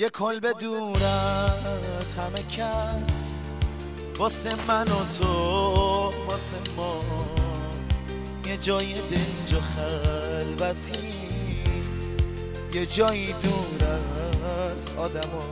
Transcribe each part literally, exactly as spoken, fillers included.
یه کلبه دور از همه کس، واسه من و تو، واسه ما، یه جای دنج و خلوتی، یه جایی دور از آدما،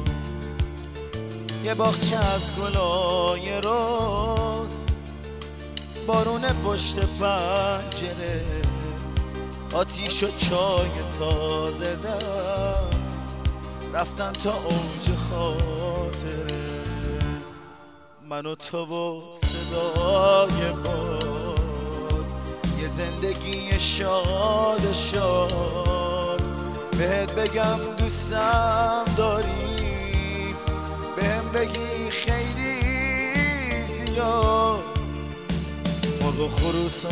یه باغچه از گلای روز، بارون پشت پنجره، آتیش و چای تازه دم، رفتن تا اوج خاطره، من و تو و صدای باد، یه زندگی شاد شاد، بهت بگم دوستم داری، بهم بگی خیلی زیاد، مرغ و خروس و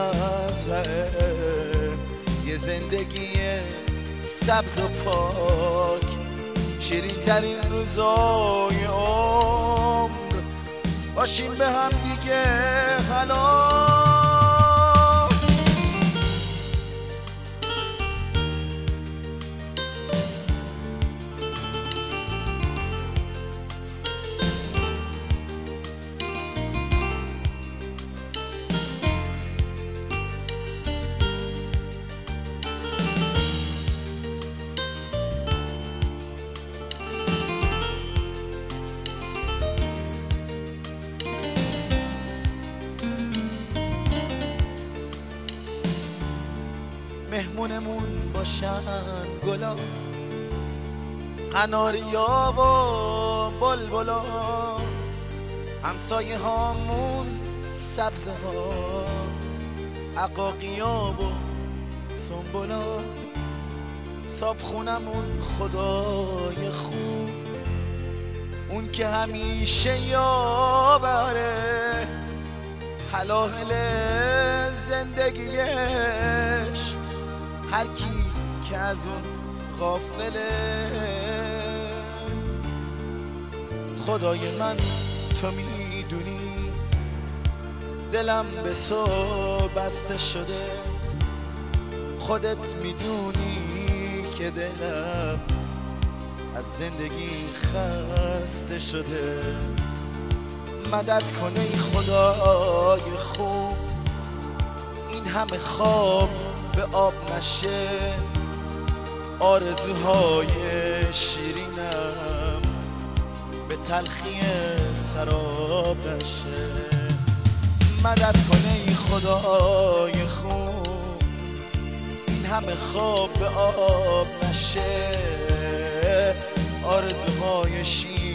مزرعه، یه زندگی سبز و پاک، شیرین ترین روزای عمر، باشیم به هم دیگه حالا. مهمونمون باشن گلا، قناریا و بلبلا، همسایه هامون سبزه ها، عقاقیا و سنبولا، صاحب خونمون خدای خوب، اون که همیشه یاوره، حلاهل زندگیش، هر کی که از اون غافله، خدای من تو میدونی، دلم به تو بسته شده، خودت میدونی که دلم از زندگی خسته شده، مدد کنه ای خدای خوب، این همه خواب به آب نشه، آرزوهای شیرینم به تلخی سراب نشه، مدد کنه ای خدای خوب، این همه خواب به آب نشه، آرزوهای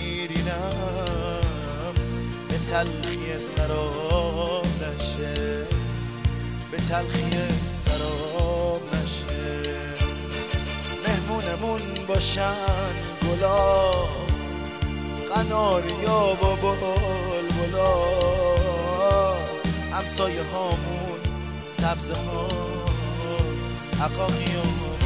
شیرینم به تلخی سراب نشه، به تلخی سراب نشه. مهمونمون باشن گلا، قناریا و بلبلا، همسایه هامون سبزه ها، عقاقی